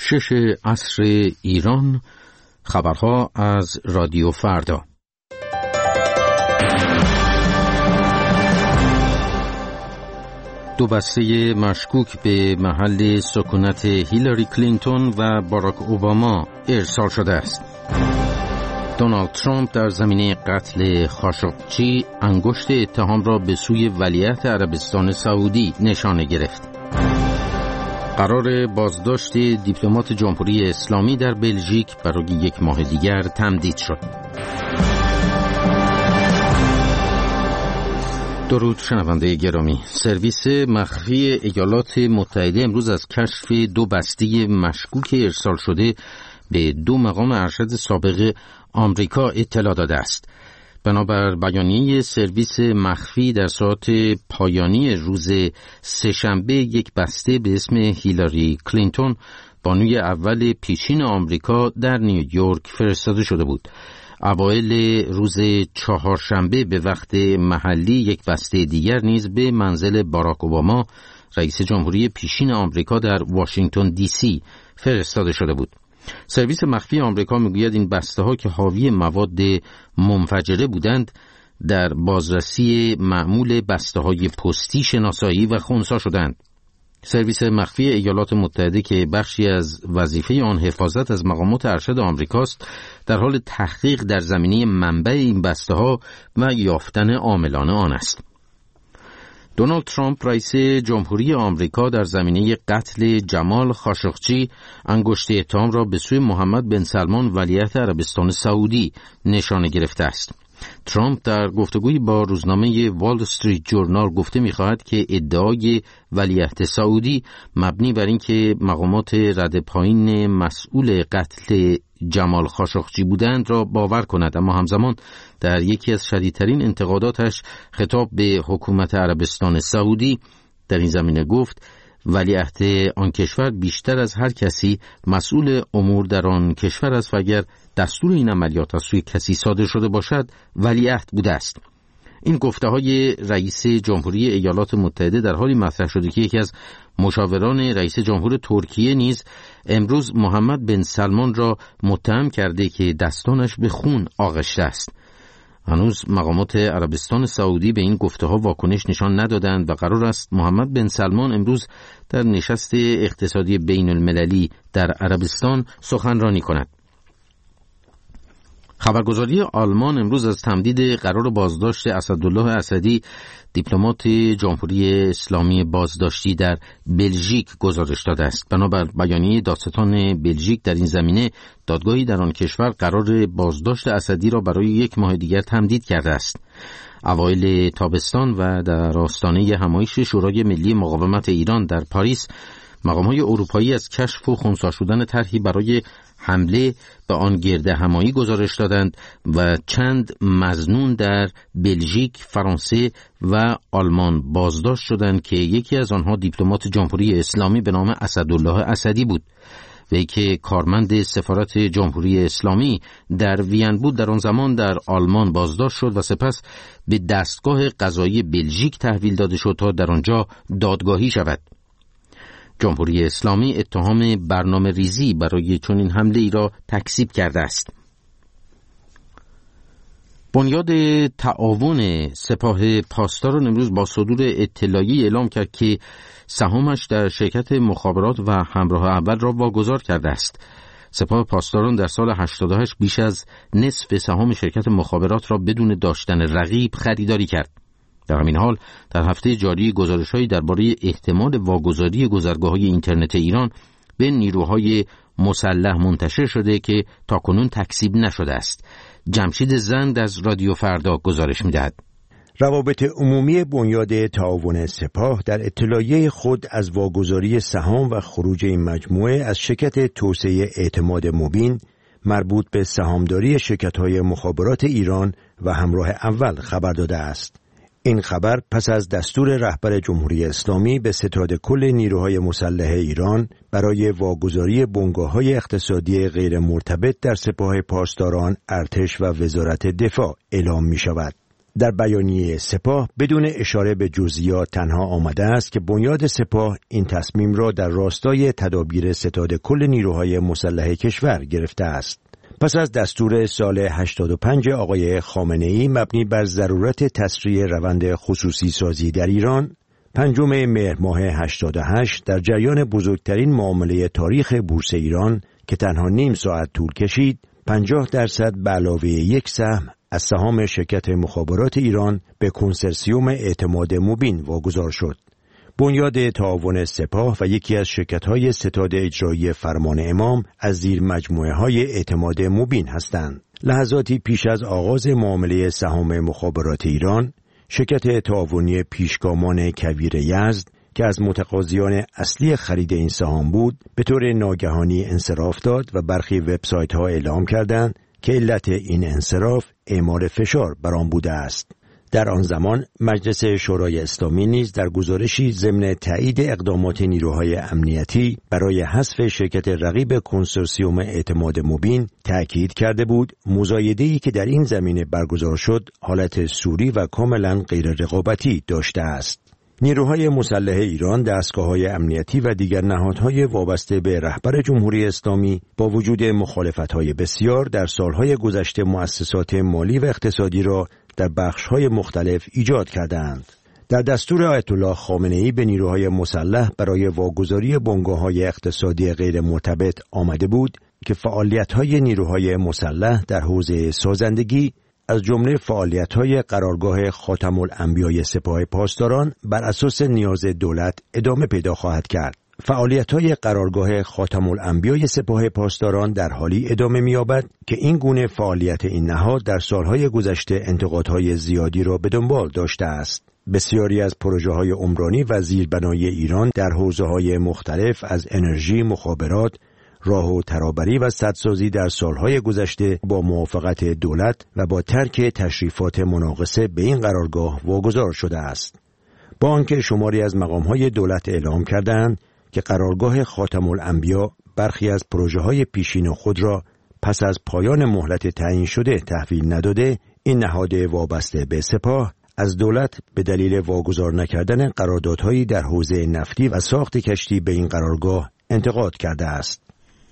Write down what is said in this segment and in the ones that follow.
6 عصر ایران. خبرها از رادیو فردا. دو بسته مشکوک به محل سکونت هیلاری کلینتون و باراک اوباما ارسال شده است. دونالد ترامپ در زمینه قتل خاشقچی انگشت اتهام را به سوی ولیعهد عربستان سعودی نشانه گرفت. قرار بازداشت دیپلمات جمهوری اسلامی در بلژیک برای 1 ماه دیگر تمدید شد. درود شنونده گرامی. سرویس مخفی ایالات متحده امروز از کشف 2 بسته مشکوک ارسال شده به 2 مقام ارشد سابق آمریکا اطلاع داده است. بنابر بیانیه سرویس مخفی در ساعات پایانی روز سه‌شنبه 1 بسته به اسم هیلاری کلینتون بانوی اول پیشین آمریکا در نیویورک فرستاده شده بود. اوایل روز چهارشنبه به وقت محلی 1 بسته دیگر نیز به منزل باراک اوباما رئیس جمهوری پیشین آمریکا در واشنگتن دی سی فرستاده شده بود. سرویس مخفی آمریکا میگوید این بسته ها که حاوی مواد منفجره بودند در بازرسی معمول بسته های پستی شناسایی و خنثی شدند. سرویس مخفی ایالات متحده که بخشی از وظیفه آن حفاظت از مقامات ارشد آمریکاست در حال تحقیق در زمینه منبع این بسته ها و یافتن عاملان آن است. دونالد ترامپ رئیس جمهوری آمریکا در زمینه قتل جمال خاشقچی انگشت اتهام را به سوی محمد بن سلمان ولیعهد عربستان سعودی نشانه گرفته است. ترامپ در گفتگویی با روزنامه وال استریت جورنال گفته می‌خواهد که ادعای ولیعهد سعودی مبنی بر اینکه مقامات رده پایین مسئول قتل جمال خاشقچی بودند را باور کند، اما همزمان در یکی از شدیدترین انتقاداتش خطاب به حکومت عربستان سعودی در این زمینه گفت ولیعهد آن کشور بیشتر از هر کسی مسئول امور در آن کشور است و اگر دستور این عملیات از سوی کسی صادر شده باشد ولیعهد بوده است. این گفته‌های رئیس جمهوری ایالات متحده در حالی مطرح شده که یکی از مشاوران رئیس جمهور ترکیه نیز امروز محمد بن سلمان را متهم کرده که دستانش به خون آغشته است. هنوز مقامات عربستان سعودی به این گفته‌ها واکنش نشان ندادند و قرار است محمد بن سلمان امروز در نشست اقتصادی بین المللی در عربستان سخنرانی کند. خبرگزاری آلمان امروز از تمدید قرار بازداشت اسدالله اسدی دیپلمات جمهوری اسلامی بازداشتی در بلژیک گزارش داده است. بنابر بیانیه دادستان بلژیک در این زمینه دادگاهی در آن کشور قرار بازداشت اسدی را برای 1 ماه دیگر تمدید کرده است. اوایل تابستان و در آستانه همایش شورای ملی مقاومت ایران در پاریس مقام‌های اروپایی از کشف و خنثی شدن طرحی برای حمله به آن گرد همایی گزارش دادند و چند مظنون در بلژیک، فرانسه و آلمان بازداشت شدند که یکی از آنها دیپلمات جمهوری اسلامی به نام اسدالله اسدی بود. وی که کارمند سفارت جمهوری اسلامی در وین بود در آن زمان در آلمان بازداشت شد و سپس به دستگاه قضایی بلژیک تحویل داده شد تا در آنجا دادگاهی شود. جمهوری اسلامی اتهام برنامه ریزی برای چنین حمله ای را تکذیب کرده است. بنیاد تعاون سپاه پاسداران امروز با صدور اطلاعیه اعلام کرد که سهامش در شرکت مخابرات و همراه اول را واگذار کرده است. سپاه پاسداران در سال 88 بیش از نصف سهام شرکت مخابرات را بدون داشتن رقیب خریداری کرد. در همین حال در هفته جاری گزارش‌هایی درباره احتمال واگذاری گذرگاه‌های اینترنت ایران به نیروهای مسلح منتشر شده که تاکنون تکذیب نشده است. جمشید زند از رادیو فردا گزارش می‌دهد. روابط عمومی بنیاد تعاون سپاه در اطلاعیه خود از واگذاری سهام و خروج این مجموعه از شرکت توسعه اعتماد مبین مربوط به سهامداری شرکت‌های مخابرات ایران و همراه اول خبر داده است. این خبر پس از دستور رهبر جمهوری اسلامی به ستاد کل نیروهای مسلح ایران برای واگذاری بنگاه‌های اقتصادی غیر مرتبط در سپاه پاسداران، ارتش و وزارت دفاع اعلام می شود. در بیانیه سپاه بدون اشاره به جزئیات تنها آمده است که بنیاد سپاه این تصمیم را در راستای تدابیر ستاد کل نیروهای مسلح کشور گرفته است. پس از دستور سال 85 آقای خامنه‌ای مبنی بر ضرورت تسریع روند خصوصی سازی در ایران، 5 مهر ماه 88 در جریان بزرگترین معامله تاریخ بورس ایران که تنها نیم ساعت طول کشید، 50% به علاوه 1 سهم از سهام شرکت مخابرات ایران به کنسرسیوم اعتماد مبین واگذار شد. بنیاد تعاون سپاه و یکی از شرکت‌های ستاد اجرایی فرمان امام از زیر مجموعه‌های اعتماد مبین هستند. لحظاتی پیش از آغاز معامله سهام مخابرات ایران، شرکت تعاونی پیشگامان کویر یزد که از متقاضیان اصلی خرید این سهام بود، به طور ناگهانی انصراف داد و برخی وبسایت‌ها اعلام کردند که علت این انصراف اعمال فشار بر آن بوده است. در آن زمان مجلس شورای اسلامی نیز در گزارشی ضمن تایید اقدامات نیروهای امنیتی برای حذف شرکت رقیب کنسورسیوم اعتماد مبین تأکید کرده بود مزایده‌ای که در این زمینه برگزار شد حالت سوری و کاملا غیر رقابتی داشته است. نیروهای مسلح ایران، دستگاه‌های امنیتی و دیگر نهادهای وابسته به رهبر جمهوری اسلامی با وجود مخالفت‌های بسیار در سالهای گذشته مؤسسات مالی و اقتصادی را در بخش‌های مختلف ایجاد کردند. در دستور آیت الله خامنه‌ای به نیروهای مسلح برای واگذاری بنگاه‌های اقتصادی غیر مرتبط آمده بود که فعالیت‌های نیروهای مسلح در حوزه سازندگی از جمله فعالیت‌های قرارگاه خاتم الانبیای سپاه پاسداران بر اساس نیاز دولت ادامه پیدا خواهد کرد. فعالیت‌های قرارگاه خاتم الانبیای سپاه پاسداران در حالی ادامه می‌یابد که این گونه فعالیت این نهاد در سالهای گذشته انتقادهای زیادی را به دنبال داشته است. بسیاری از پروژه‌های عمرانی و زیربنای ایران در حوزه‌های مختلف از انرژی، مخابرات، راه و ترابری و سدسازی در سالهای گذشته با موافقت دولت و با ترک تشریفات مناقصه به این قرارگاه واگذار شده است. با آنکه شماری از مقام‌های دولت اعلام کردند که قرارگاه خاتم الانبیا برخی از پروژه‌های پیشین خود را پس از پایان مهلت تعیین شده تحویل نداده، این نهاد وابسته به سپاه از دولت به دلیل واگذار نکردن قراردادهایی در حوزه نفتی و ساخت کشتی به این قرارگاه انتقاد کرده است.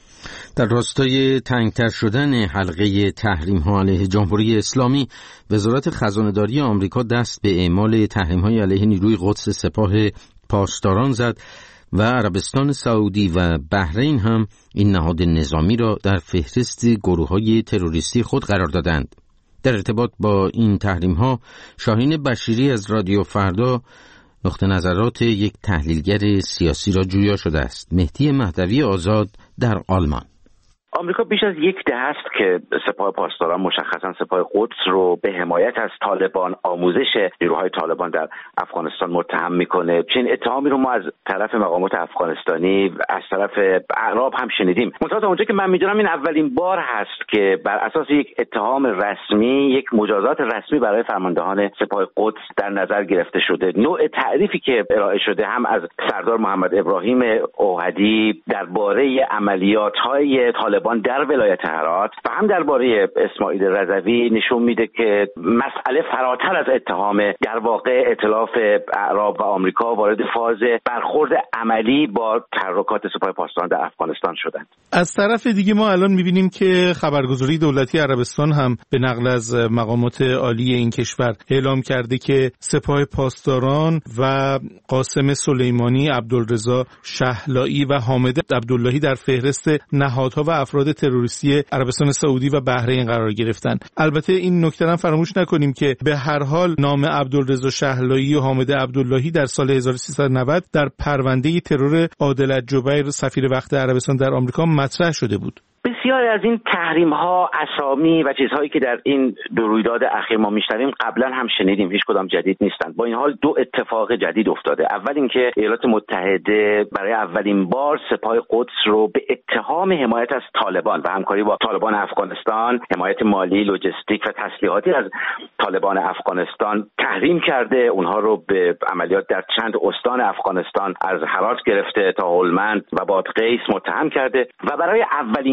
در راستای تنگتر شدن حلقه تحریم‌ها علیه جمهوری اسلامی، وزارت خزانه‌داری آمریکا دست به اعمال تحریم‌های علیه نیروی قدس سپاه پاسداران زد و عربستان سعودی و بحرین هم این نهاد نظامی را در فهرست گروه‌های تروریستی خود قرار دادند. در ارتباط با این تحریم‌ها، شاهین بشیری از رادیو فردا نقطه نظرات یک تحلیلگر سیاسی را جویا شده است. مهدی مهدوی آزاد در آلمان. آمریکا بیش از یک دهه است که سپاه پاسداران، مشخصا سپاه قدس، رو به حمایت از طالبان، آموزش نیروهای طالبان در افغانستان متهم میکنه. چنین اتهامی رو ما از طرف مقامات افغانستانی، از طرف اعراب هم شنیدیم. منتها اونجا که من میدونم این اولین بار هست که بر اساس یک اتهام رسمی، یک مجازات رسمی برای فرماندهان سپاه قدس در نظر گرفته شده. نوع تعریفی که ارائه شده هم از سردار محمد ابراهیم اوحدی درباره عملیات‌های طالبان در ولایت هرات و هم درباره اسماعیل رضوی نشون میده که مسئله فراتر از اتهام در واقع ائتلاف اعراب و آمریکا وارد فاز برخورد عملی با تحرکات سپاه پاسداران در افغانستان شدند. از طرف دیگه ما الان میبینیم که خبرگزاری دولتی عربستان هم به نقل از مقامات عالی این کشور اعلام کرده که سپاه پاسداران و قاسم سلیمانی، عبدالرضا شهلایی و حامد عبداللهی در فهرست نهادها و افراد تروریستی عربستان سعودی و بحرین قرار گرفتن. البته این نکته را فراموش نکنیم که به هر حال نام عبدالرضا شهلایی و حامد عبداللهی در سال 1390 در پرونده ترور عادل جبیر سفیر وقت عربستان در آمریکا مطرح شده بود. بسیاری از این تحریم‌ها، اسامی و چیزهایی که در این دو رویداد اخیر ما میشنویم قبلا هم شنیدیم، هیچ کدام جدید نیستند. با این حال دو اتفاق جدید افتاده. اول اینکه ایالات متحده برای اولین بار سپاه قدس رو به اتهام حمایت از طالبان و همکاری با طالبان افغانستان، حمایت مالی، لوجستیک و تسلیحاتی از طالبان افغانستان تحریم کرده. اونها رو به عملیات در چند استان افغانستان از هرات گرفته تا هلمند و بادغیس متهم کرده و برای اولین بار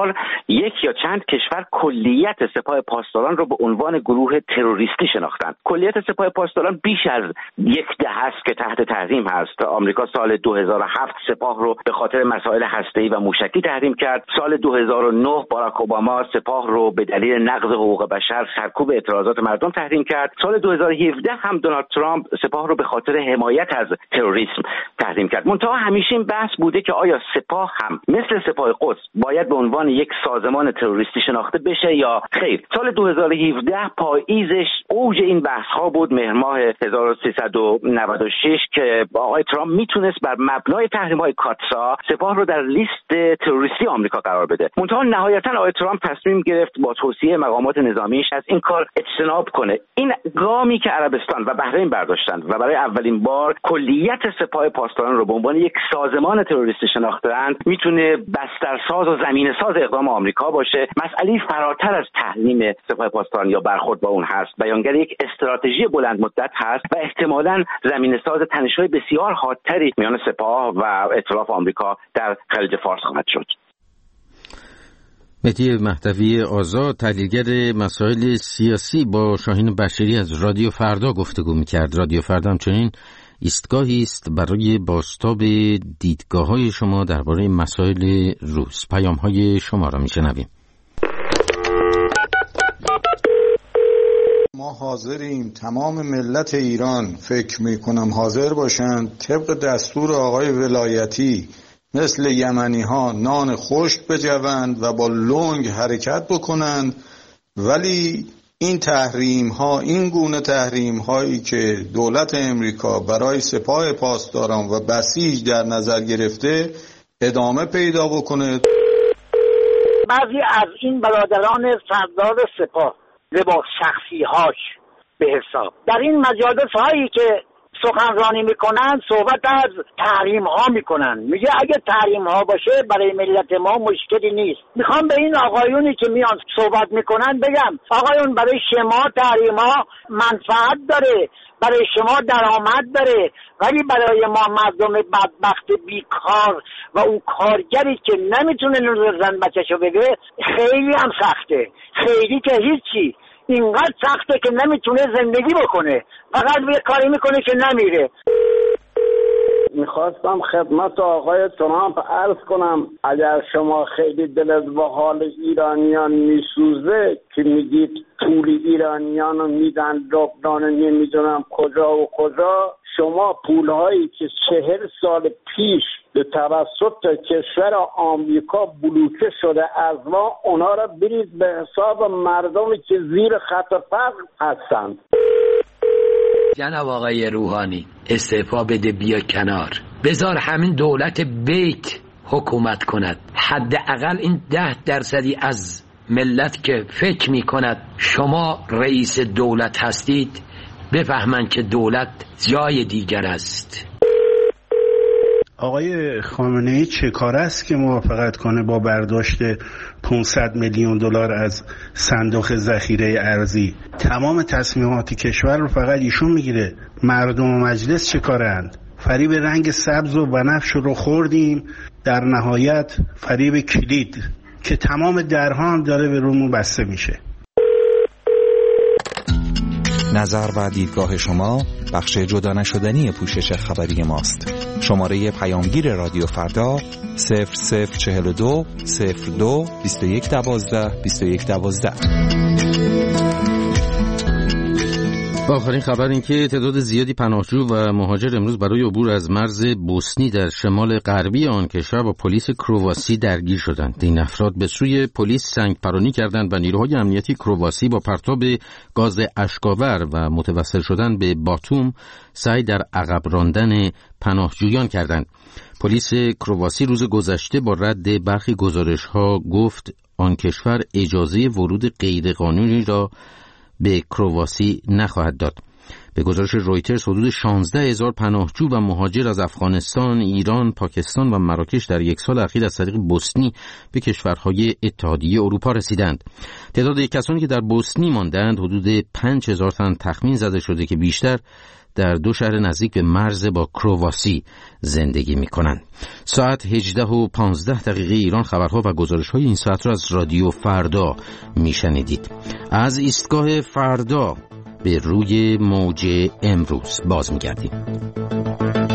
بار یک یا چند کشور کلیت سپاه پاسداران رو به عنوان گروه تروریستی شناختند. کلیت سپاه پاسداران بیش از یک دهه است که تحت تحریم هست. آمریکا سال 2007 سپاه رو به خاطر مسائل هسته‌ای و موشکی تحریم کرد. سال 2009 باراک اوباما سپاه رو به دلیل نقض حقوق بشر سرکوب اعتراضات مردم تحریم کرد. سال 2017 هم دونالد ترامپ سپاه رو به خاطر حمایت از تروریسم تحریم کرد. منتها همیشه این بحث بوده که آیا سپاه هم مثل سپاه قدس باید به عنوان یک سازمان تروریستی شناخته بشه یا خیر. سال 2017 پاییزش اوج این بحث ها بود، مهر ماه 1396، که آقای ترامپ میتونست بر مبنای تحریم های کاتسا سپاه رو در لیست تروریستی آمریکا قرار بده. منتها نهایتا آقای ترامپ تصمیم گرفت با توصیه مقامات نظامیش از این کار اجتناب کنه. این گامی که عربستان و بحرین برداشتند و برای اولین بار کلیت سپاه پاسداران رو به عنوان یک سازمان تروریستی شناخته‌اند میتونه بسترساز و زمینه‌ساز اقدام آمریکا باشه. مسئله فراتر از تحریم سپاه پاسداران یا برخورد با اون هست، بیانگر یک استراتژی بلند مدت هست و احتمالاً زمینه‌ساز تنش‌های بسیار حادتری میان سپاه و ائتلاف آمریکا در خلیج فارس خواهد شد. مهدی مهدوی آزاد، تحلیلگر مسائل سیاسی، با شاهین بشیری از رادیو فردا گفتگو می‌کرد. رادیو فردا همچنین ایستگاهی است برای بازتاب دیدگاه‌های شما درباره مسائل روز. پیام‌های شما را می‌شنویم. ما حاضریم، تمام ملت ایران فکر می‌کنم حاضر باشند طبق دستور آقای ولایتی مثل یمنی ها نان خشک بجوند و با لنگ حرکت بکنند، ولی این تحریم ها، این گونه تحریم هایی که دولت امریکا برای سپاه پاسداران و بسیج در نظر گرفته ادامه پیدا بکنه. بعضی از این برادران سردار سپاه با شخصی هاش به حساب در این مجالس هایی که سخنرانی میکنن صحبت از تحریم ها میکنن. میگه اگه تحریم ها باشه برای ملت ما مشکلی نیست. میخوام به این آقایونی که میان صحبت میکنن بگم آقایون، برای شما تحریم ها منفعت داره، برای شما درآمد داره، ولی برای ما مردم بدبخت بیکار و اون کارگری که نمیتونه نون زن بچه‌شو بده خیلی هم سخته. خیلی که هیچی، اینقدر سخته که نمیتونه زندگی بکنه، فقط یه کاری میکنه که نمیره. میخواستم خدمت آقای ترامپ عرض کنم اگر شما خیلی دلت به حال ایرانیان میسوزه که میگید پول ایرانیان رو میدن لبنان نمیدونم کجا و کجا، شما پولهایی که 40 سال پیش به توسط کشور آمریکا بلوکه شده از ما، اونا را برید به حساب مردمی که زیر خط فقر هستند. جناب آقای روحانی استعفا بده، بیا کنار، بذار همین دولت بیت حکومت کند. حداقل این 10% از ملت که فکر می کند شما رئیس دولت هستید بفهمن که دولت جای دیگر است. آقای خامنه‌ای چه کار است که موافقت کنه با برداشت 500 میلیون دلار از صندوق ذخیره ارزی؟ تمام تصمیمات کشور رو فقط ایشون میگیره. مردم و مجلس چه کارند؟ فریب رنگ سبز و بنفش رو خوردیم، در نهایت فریب کلید که تمام درها هم داره به رومون بسته میشه. نظر و دیدگاه شما بخش جدا نشدنی پوشش خبری ماست. شماره پیامگیر رادیو فردا 0042 02 2112 2112. و آخرین خبر این که تعداد زیادی پناهجو و مهاجر امروز برای عبور از مرز بوسنی در شمال غربی آن کشور با پلیس کرواسی درگیر شدند. این افراد به سوی پلیس سنگ‌پرانی کردند و نیروهای امنیتی کرواسی با پرتاب گاز اشک‌آور و متوسل شدن به باتوم سعی در عقب راندن پناهجویان کردند. پلیس کرواسی روز گذشته با رد برخی گزارش‌ها گفت آن کشور اجازه ورود غیرقانونی را به کرواسی نخواهد داد. به گزارش رویترز حدود 16,000 پناهجو و مهاجر از افغانستان، ایران، پاکستان و مراکش در یک سال اخیر از طریق بوسنی به کشورهای اتحادیه اروپا رسیدند. تعداد کسانی که در بوسنی ماندند حدود 5,000 تن تخمین زده شده که بیشتر در 2 شهر نزدیک به مرز با کرواسی زندگی می‌کنند. ساعت 18:15 ایران خبرها و گزارش‌های این ساعت را از رادیو فردا میشنیدید. از ایستگاه فردا به روی موج امروز باز می‌گردیم.